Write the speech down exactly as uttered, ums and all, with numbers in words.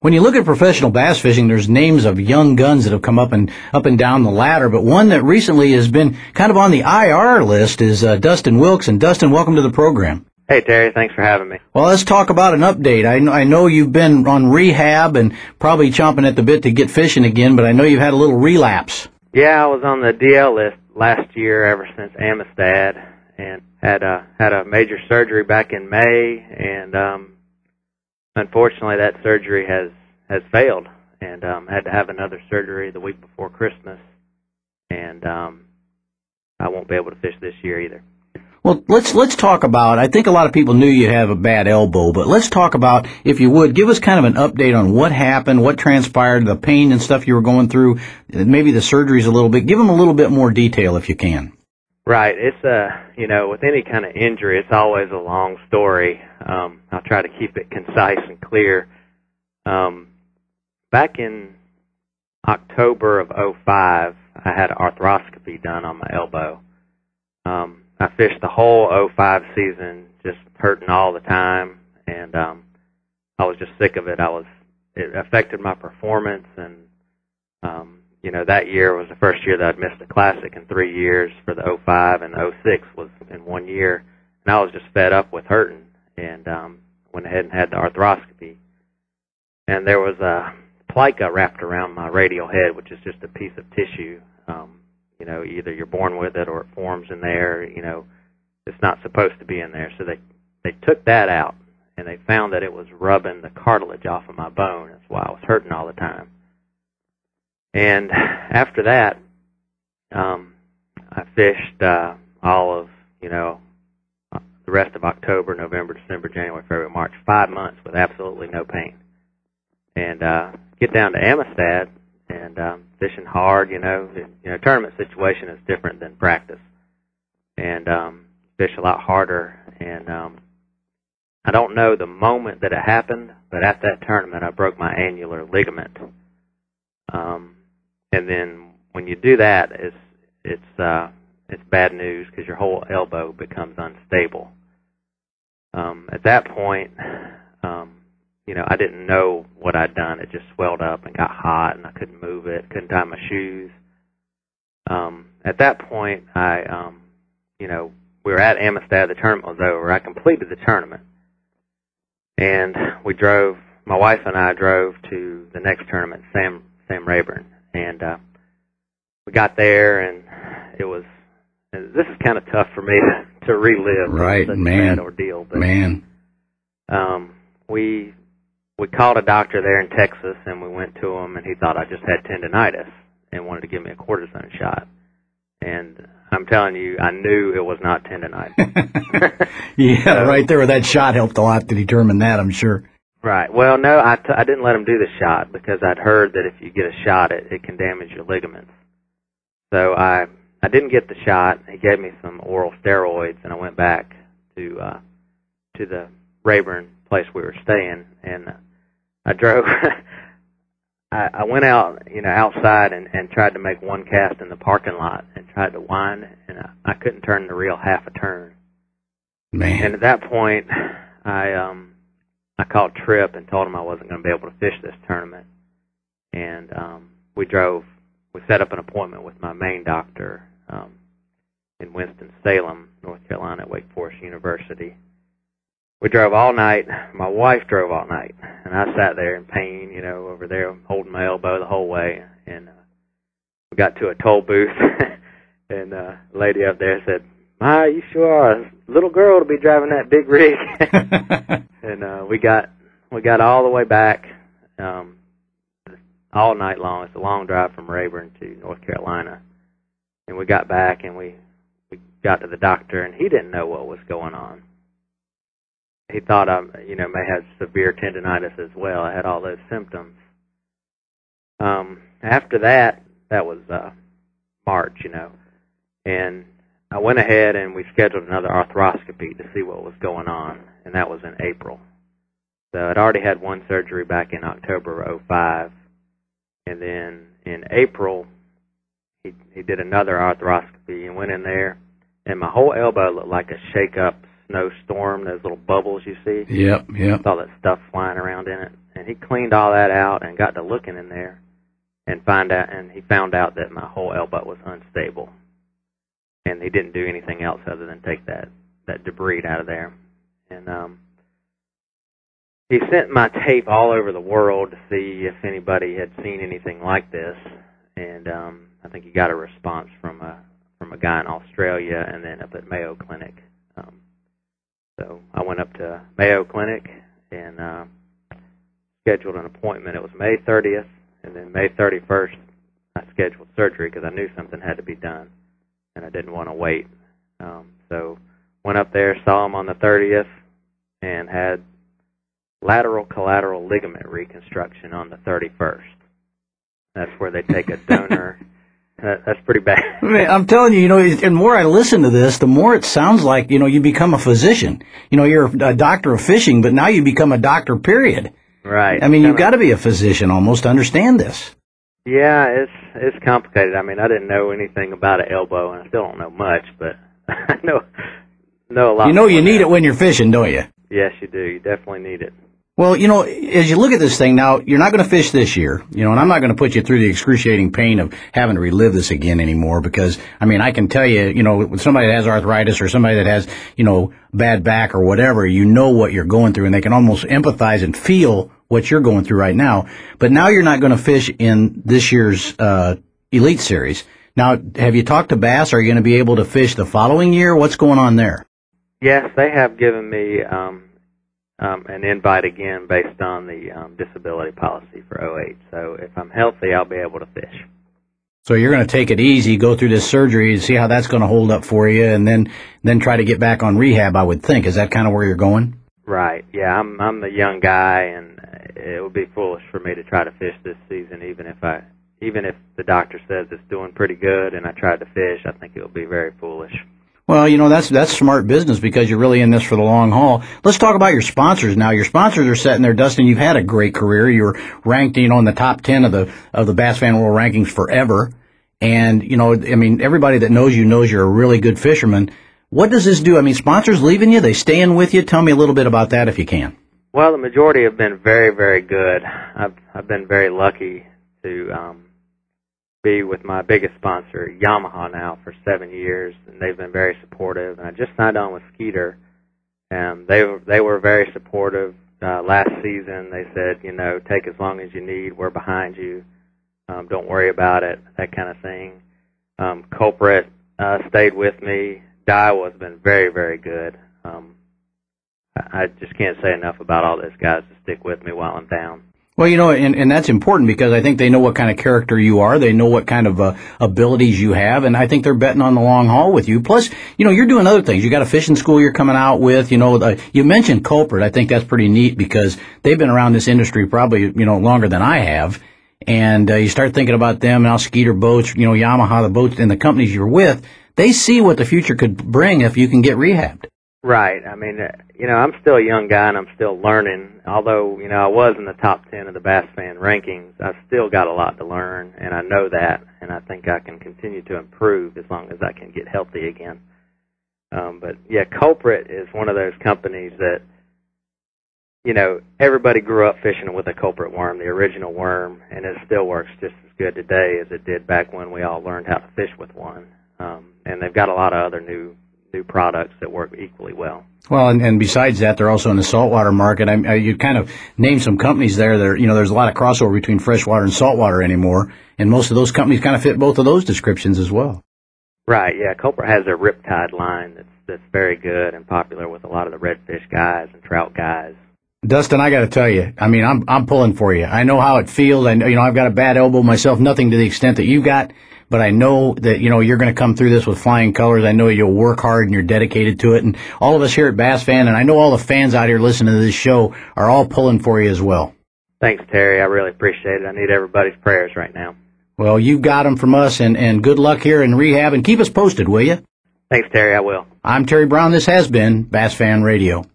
When you look at professional bass fishing, there's names of young guns that have come up and up and down the ladder, but one that recently has been kind of on the I R list is uh, Dustin Wilkes. And Dustin, welcome to the program. Hey, Terry, thanks for having me. Well, let's talk about an update. I know, I know you've been on rehab and probably chomping at the bit to get fishing again, but I know you've had a little relapse. Yeah, I was on the D L list last year ever since Amistad, and had a, had a major surgery back in May, and um, unfortunately that surgery has, has failed, and um, had to have another surgery the week before Christmas, and um, I won't be able to fish this year either. Well, let's let's talk about, I think a lot of people knew you have a bad elbow, but let's talk about, if you would, give us kind of an update on what happened, what transpired, the pain and stuff you were going through, maybe the surgeries a little bit. Give them a little bit more detail if you can. Right. It's a, you know, with any kind of injury, it's always a long story. Um, I'll try to keep it concise and clear. Um, back in October of oh five, I had an arthroscopy done on my elbow. Um, I fished the whole oh five season, just hurting all the time, and um, I was just sick of it. I was, it affected my performance, and um, you know, that year was the first year that I'd missed a classic in three years for the oh five, and oh six was in one year, and I was just fed up with hurting, and um, went ahead and had the arthroscopy, and there was a plica wrapped around my radial head, which is just a piece of tissue. Um, You know, either you're born with it or it forms in there. You know, it's not supposed to be in there. So they they took that out, and they found that it was rubbing the cartilage off of my bone. That's why I was hurting all the time. And after that, um, I fished uh, all of, you know, the rest of October, November, December, January, February, March, five months with absolutely no pain. And uh, get down to Amistad, and um, fishing hard, you know, you know, tournament situation is different than practice, and um, fish a lot harder. And um, I don't know the moment that it happened, but at that tournament, I broke my annular ligament. Um, and then when you do that, it's it's uh, it's bad news because your whole elbow becomes unstable. Um, at that point, um, you know, I didn't know what I'd done. It just swelled up and got hot, and I couldn't move it, couldn't tie my shoes. Um, at that point, I, um, you know, we were at Amistad. The tournament was over. I completed the tournament, and we drove. My wife and I drove to the next tournament, Sam Sam Rayburn, and uh, we got there, and it was. And this is kind of tough for me to, to relive. Right, such man. a bad ordeal, but, man. Um, we. We called a doctor there in Texas, and we went to him, and he thought I just had tendonitis and wanted to give me a cortisone shot. And I'm telling you, I knew it was not tendonitis. yeah, so, right there. That shot helped a lot to determine that, I'm sure. Right. Well, no, I, t- I didn't let him do the shot because I'd heard that if you get a shot, it, it can damage your ligaments. So I I didn't get the shot. He gave me some oral steroids, and I went back to uh, to the Rayburn place we were staying, and I drove. I, I went out, you know, outside and, and tried to make one cast in the parking lot and tried to wind, and I, I couldn't turn the reel half a turn. Man. And at that point, I um I called Tripp and told him I wasn't going to be able to fish this tournament, and um we drove. We set up an appointment with my main doctor um, in Winston-Salem, North Carolina, at Wake Forest University. We drove all night. My wife drove all night, and I sat there in pain, you know, over there holding my elbow the whole way. And uh, we got to a toll booth, and uh, a lady up there said, "Ma, you sure are a little girl to be driving that big rig." and uh, we got we got all the way back um, all night long. It's a long drive from Rayburn to North Carolina, and we got back and we we got to the doctor, and he didn't know what was going on. He thought I, you know, may have severe tendonitis as well. I had all those symptoms. Um, after that, that was uh, March, you know, and I went ahead and we scheduled another arthroscopy to see what was going on, and that was in April. So I'd already had one surgery back in October of oh five, and then in April, he he did another arthroscopy and went in there, and my whole elbow looked like a shake-up snowstorm, those little bubbles you see. Yep, yep. All that stuff flying around in it. and he cleaned all that out and got to looking in there, and find out, and he found out that my whole elbow was unstable, and he didn't do anything else other than take that that debris out of there, and um, he sent my tape all over the world to see if anybody had seen anything like this, and um, I think he got a response from a from a guy in Australia, and then up at Mayo Clinic. Um, so I went up to Mayo Clinic and uh, scheduled an appointment. It was May thirtieth, and then May thirty-first I scheduled surgery because I knew something had to be done, and I didn't want to wait. Um, so went up there, saw him on the thirtieth, and had lateral collateral ligament reconstruction on the thirty-first. That's where they take a donor. That's pretty bad. I'm telling you, you know, the more I listen to this, the more it sounds like, you know, you become a physician. You know, you're a doctor of fishing, but now you become a doctor, period. Right. I mean, you've got to be a physician almost to understand this. Yeah, it's it's complicated. I mean, I didn't know anything about an elbow, and I still don't know much, but I know, know a lot. You know you need that. it when you're fishing, don't you? Yes, you do. You definitely need it. Well, you know, as you look at this thing now, you're not going to fish this year, you know, and I'm not going to put you through the excruciating pain of having to relive this again anymore because, I mean, I can tell you, you know, with somebody that has arthritis or somebody that has, you know, bad back or whatever, you know what you're going through and they can almost empathize and feel what you're going through right now. But now you're not going to fish in this year's uh Elite Series. Now, have you talked to Bass? Are you going to be able to fish the following year? What's going on there? Yes, they have given me um Um, an invite again based on the um, disability policy for oh eight. So if I'm healthy, I'll be able to fish. So you're going to take it easy, go through this surgery, and see how that's going to hold up for you, and then then try to get back on rehab, I would think. Is that kind of where you're going? Right. Yeah, I'm I'm the young guy, and it would be foolish for me to try to fish this season, even if I even if the doctor says it's doing pretty good and I tried to fish. I think it would be very foolish. Well, you know, that's that's smart business because you're really in this for the long haul. Let's talk about your sponsors now. Your sponsors are sitting there, Dustin. You've had a great career. You were ranked, you know, in the top ten of the of the Bass Fan World rankings forever. And, you know, I mean, everybody that knows you knows you're a really good fisherman. What does this do? I mean, sponsors leaving you, they staying with you? Tell me a little bit about that if you can. Well, the majority have been very, very good. I've I've been very lucky to um be with my biggest sponsor, Yamaha, now for seven years, and they've been very supportive. And I just signed on with Skeeter, and they were they were very supportive. Uh, last season, they said, you know, take as long as you need. We're behind you. Um, don't worry about it. That kind of thing. Um, Culprit uh, stayed with me. Daiwa has been very, very good. Um, I, I just can't say enough about all those guys to stick with me while I'm down. Well, you know, and, and that's important because I think they know what kind of character you are. They know what kind of uh, abilities you have, and I think they're betting on the long haul with you. Plus, you know, you're doing other things. You got a fishing school you're coming out with. You know, the, you mentioned Culprit. I think that's pretty neat because they've been around this industry probably, you know, longer than I have. And uh, you start thinking about them, now Skeeter Boats, you know, Yamaha, the boats, and the companies you're with. They see what the future could bring if you can get rehabbed. Right. I mean, you know, I'm still a young guy and I'm still learning. Although, you know, I was in the top ten of the Bass Fan rankings, I've still got a lot to learn, and I know that, and I think I can continue to improve as long as I can get healthy again. Um, but, yeah, Culprit is one of those companies that, you know, everybody grew up fishing with a culprit worm, the original worm, and it still works just as good today as it did back when we all learned how to fish with one. Um, and they've got a lot of other new new products that work equally well. Well, and, and besides that, they're also in the saltwater market. I, I, you kind of named some companies there that are, you know, there's a lot of crossover between freshwater and saltwater anymore, and most of those companies kind of fit both of those descriptions as well. Right, yeah. Culprit has a Riptide line that's that's very good and popular with a lot of the redfish guys and trout guys. Dustin, I got to tell you, I mean, I'm I'm pulling for you. I know how it feels. I know, you know, I've got a bad elbow myself, nothing to the extent that you got. But I know that, you know, you're going to come through this with flying colors. I know you'll work hard and you're dedicated to it. And all of us here at Bass Fan, and I know all the fans out here listening to this show, are all pulling for you as well. Thanks, Terry. I really appreciate it. I need everybody's prayers right now. Well, you've got them from us, and, and good luck here in rehab. And keep us posted, will you? Thanks, Terry. I will. I'm Terry Brown. This has been Bass Fan Radio.